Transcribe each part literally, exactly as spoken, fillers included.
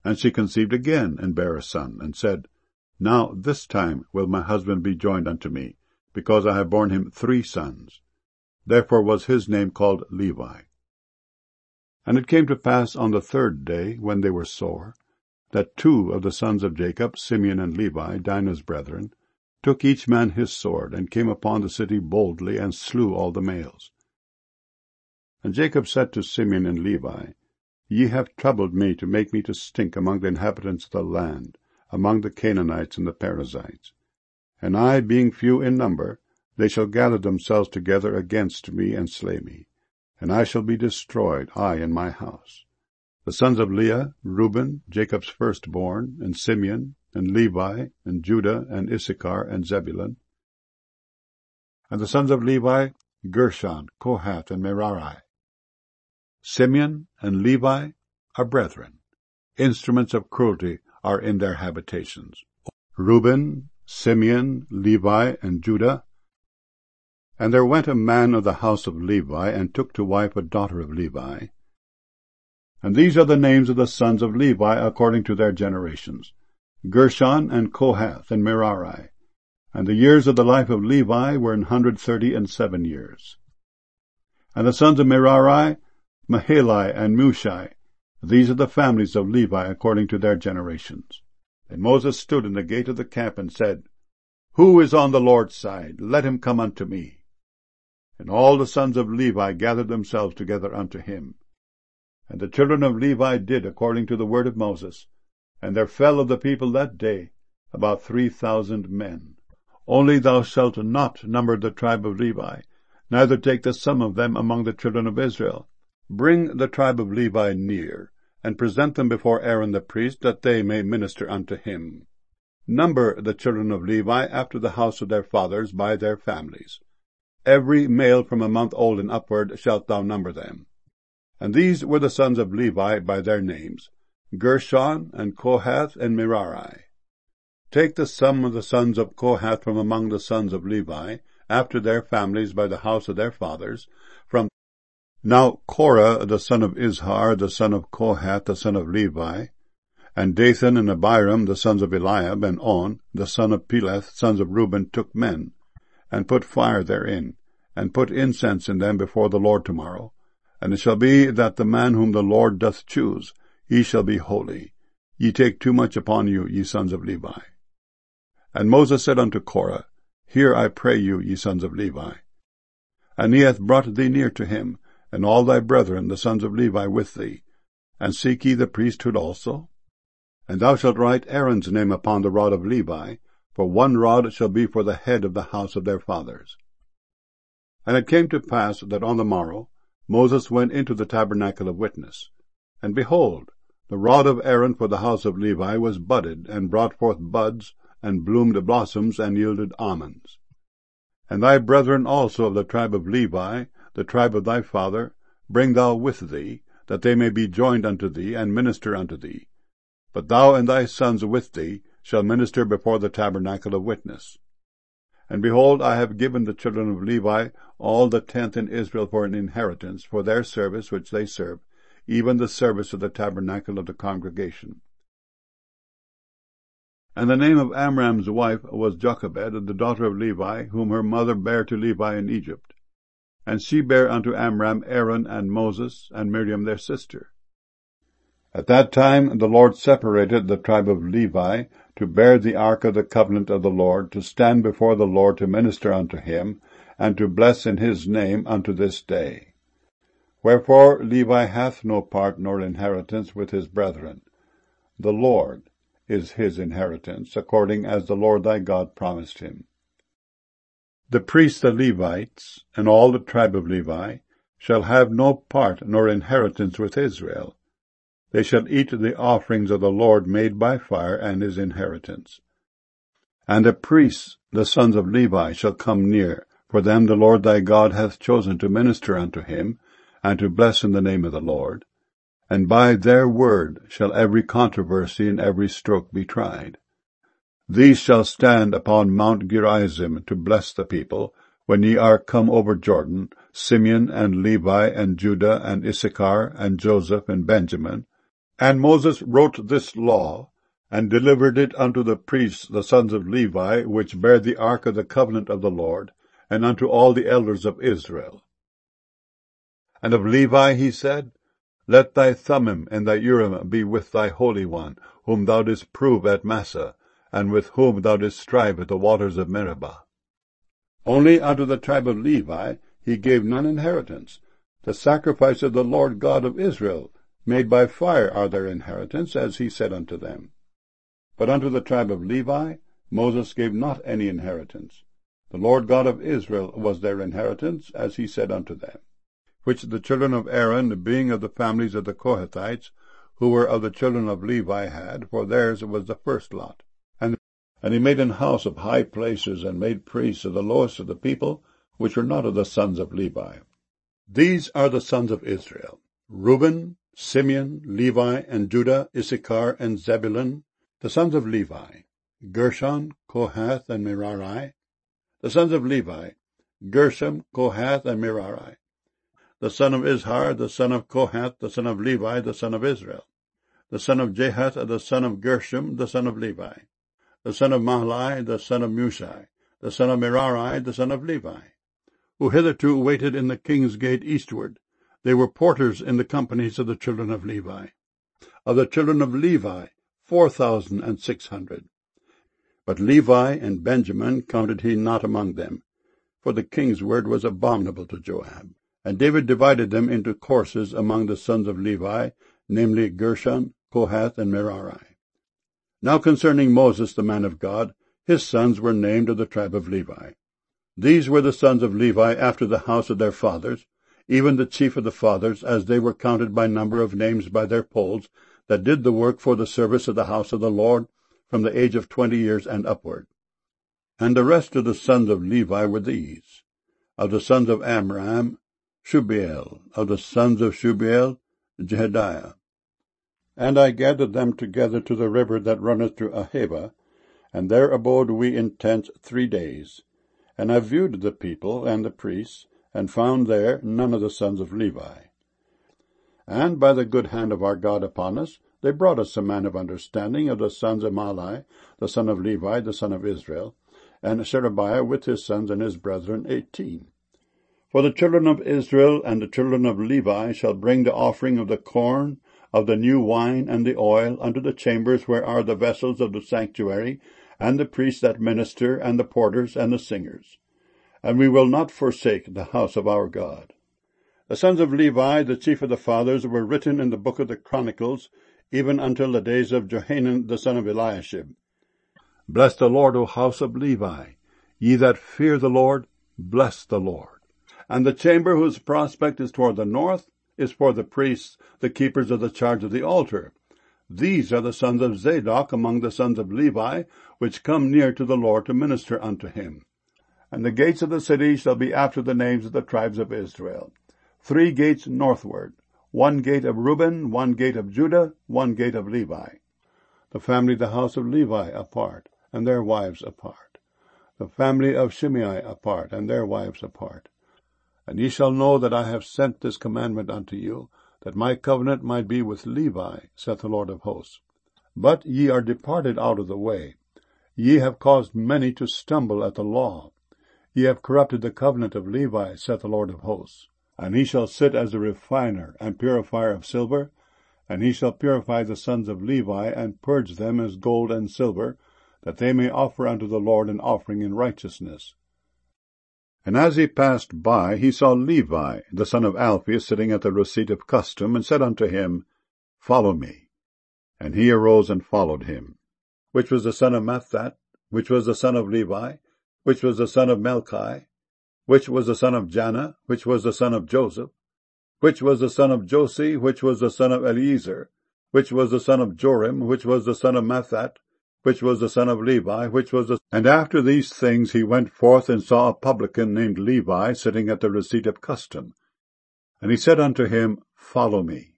And she conceived again, and bare a son, and said, Now this time will my husband be joined unto me, because I have borne him three sons. Therefore was his name called Levi. And it came to pass on the third day, when they were sore, that two of the sons of Jacob, Simeon and Levi, Dinah's brethren, took each man his sword, and came upon the city boldly, and slew all the males. And Jacob said to Simeon and Levi, Ye have troubled me to make me to stink among the inhabitants of the land, among the Canaanites and the Perizzites. And I, being few in number, they shall gather themselves together against me, and slay me. And I shall be destroyed, I and my house. The sons of Leah, Reuben, Jacob's firstborn, and Simeon, and Levi, and Judah, and Issachar, and Zebulun. And the sons of Levi, Gershon, Kohath, and Merari. Simeon and Levi are brethren. Instruments of cruelty are in their habitations. Reuben, Simeon, Levi, and Judah. And there went a man of the house of Levi, and took to wife a daughter of Levi. And these are the names of the sons of Levi according to their generations, Gershon, and Kohath, and Merari. And the years of the life of Levi were an hundred thirty and seven years. And the sons of Merari, Mahali and Mushi. These are the families of Levi according to their generations. And Moses stood in the gate of the camp, and said, Who is on the Lord's side? Let him come unto me. And all the sons of Levi gathered themselves together unto him. And the children of Levi did according to the word of Moses, and there fell of the people that day about three thousand men. Only thou shalt not number the tribe of Levi, neither take the sum of them among the children of Israel. Bring the tribe of Levi near, and present them before Aaron the priest, that they may minister unto him. Number the children of Levi after the house of their fathers by their families. Every male from a month old and upward shalt thou number them. And these were the sons of Levi by their names, Gershon, and Kohath, and Merari. Take the sum of the sons of Kohath from among the sons of Levi, after their families by the house of their fathers, from Now Korah the son of Izhar, the son of Kohath, the son of Levi, and Dathan and Abiram, the sons of Eliab, and On, the son of Peleth, sons of Reuben, took men, and put fire therein, and put incense in them before the Lord tomorrow. And it shall be that the man whom the Lord doth choose, he shall be holy. Ye take too much upon you, ye sons of Levi. And Moses said unto Korah, Hear, I pray you, ye sons of Levi. And he hath brought thee near to him, and all thy brethren, the sons of Levi, with thee. And seek ye the priesthood also? And thou shalt write Aaron's name upon the rod of Levi, for one rod shall be for the head of the house of their fathers. And it came to pass that on the morrow Moses went into the tabernacle of witness. And behold, the rod of Aaron for the house of Levi was budded, and brought forth buds, and bloomed blossoms, and yielded almonds. And thy brethren also of the tribe of Levi, the tribe of thy father, bring thou with thee, that they may be joined unto thee, and minister unto thee. But thou and thy sons with thee shall minister before the tabernacle of witness. And behold, I have given the children of Levi all the tenth in Israel for an inheritance, for their service which they serve, even the service of the tabernacle of the congregation. And the name of Amram's wife was Jochebed, the daughter of Levi, whom her mother bare to Levi in Egypt. And she bare unto Amram Aaron and Moses, and Miriam their sister. At that time the Lord separated the tribe of Levi to bear the ark of the covenant of the Lord, to stand before the Lord to minister unto him, and to bless in his name unto this day. Wherefore Levi hath no part nor inheritance with his brethren. The Lord is his inheritance, according as the Lord thy God promised him. The priests the Levites, and all the tribe of Levi, shall have no part nor inheritance with Israel. They shall eat the offerings of the Lord made by fire, and his inheritance. And the priests, the sons of Levi, shall come near, for them the Lord thy God hath chosen to minister unto him, and to bless in the name of the Lord. And by their word shall every controversy and every stroke be tried. These shall stand upon Mount Gerizim to bless the people, when ye are come over Jordan, Simeon and Levi and Judah and Issachar and Joseph and Benjamin, And Moses wrote this law, and delivered it unto the priests the sons of Levi, which bear the ark of the covenant of the Lord, and unto all the elders of Israel. And of Levi he said, Let thy Thummim and thy Urim be with thy Holy One, whom thou didst prove at Massah, and with whom thou didst strive at the waters of Meribah. Only unto the tribe of Levi he gave none inheritance. The sacrifice of the Lord God of Israel, made by fire, are their inheritance, as he said unto them. But unto the tribe of Levi Moses gave not any inheritance. The Lord God of Israel was their inheritance, as he said unto them. Which the children of Aaron, being of the families of the Kohathites, who were of the children of Levi, had, for theirs was the first lot. And, and he made an house of high places, and made priests of the lowest of the people, which were not of the sons of Levi. These are the sons of Israel: Reuben, Simeon, Levi, and Judah, Issachar, and Zebulun. The sons of Levi: Gershon, Kohath, and Merari. The sons of Levi: Gershom, Kohath, and Merari. The son of Izhar, the son of Kohath, the son of Levi, the son of Israel. The son of Jahath, the son of Gershom, the son of Levi. The son of Mahli, the son of Mushi, the son of Merari, the son of Levi, who hitherto waited in the king's gate eastward. They were porters in the companies of the children of Levi. Of the children of Levi, four thousand and six hundred. But Levi and Benjamin counted he not among them, for the king's word was abominable to Joab. And David divided them into courses among the sons of Levi, namely Gershon, Kohath, and Merari. Now concerning Moses the man of God, his sons were named of the tribe of Levi. These were the sons of Levi after the house of their fathers, even the chief of the fathers, as they were counted by number of names by their polls, that did the work for the service of the house of the Lord, from the age of twenty years and upward. And the rest of the sons of Levi were these: of the sons of Amram, Shubael; of the sons of Shubael, Jehediah. And I gathered them together to the river that runneth to Ahava, and there abode we in tents three days. And I viewed the people and the priests, and found there none of the sons of Levi. And by the good hand of our God upon us, they brought us a man of understanding of the sons of Mahli, the son of Levi, the son of Israel, and Sherebiah with his sons and his brethren eighteen. For the children of Israel and the children of Levi shall bring the offering of the corn, of the new wine, and the oil, unto the chambers where are the vessels of the sanctuary, and the priests that minister, and the porters, and the singers. And we will not forsake the house of our God. The sons of Levi, the chief of the fathers, were written in the book of the Chronicles, even until the days of Johanan the son of Eliashib. Bless the Lord, O house of Levi. Ye that fear the Lord, bless the Lord. And the chamber whose prospect is toward the north is for the priests, the keepers of the charge of the altar. These are the sons of Zadok among the sons of Levi, which come near to the Lord to minister unto him. And the gates of the city shall be after the names of the tribes of Israel. Three gates northward, one gate of Reuben, one gate of Judah, one gate of Levi. The family of the house of Levi apart, and their wives apart. The family of Shimei apart, and their wives apart. And ye shall know that I have sent this commandment unto you, that my covenant might be with Levi, saith the Lord of hosts. But ye are departed out of the way. Ye have caused many to stumble at the law. Ye have corrupted the covenant of Levi, saith the Lord of hosts. And he shall sit as a refiner and purifier of silver, and he shall purify the sons of Levi, and purge them as gold and silver, that they may offer unto the Lord an offering in righteousness. And as he passed by, he saw Levi, the son of Alphaeus, sitting at the receipt of custom, and said unto him, Follow me. And he arose and followed him. Which was the son of Mathat, which was the son of Levi, which was the son of Melchi, which was the son of Janna, which was the son of Joseph, which was the son of Josi, which was the son of Eliezer, which was the son of Jorim, which was the son of Mathat, which was the son of Levi, which was the... And after these things he went forth and saw a publican named Levi sitting at the receipt of custom. And he said unto him, Follow me.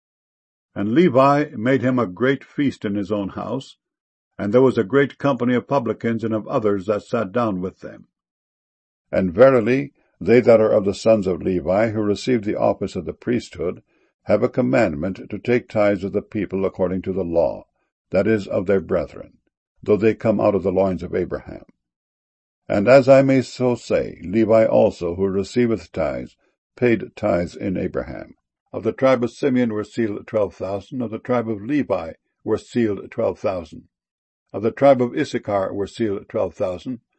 And Levi made him a great feast in his own house, and there was a great company of publicans and of others that sat down with them. And verily, they that are of the sons of Levi, who received the office of the priesthood, have a commandment to take tithes of the people according to the law, that is, of their brethren, though they come out of the loins of Abraham. And as I may so say, Levi also, who receiveth tithes, paid tithes in Abraham. Of the tribe of Simeon were sealed twelve thousand. Of the tribe of Levi were sealed twelve thousand. Of the tribe of Issachar were sealed twelve thousand.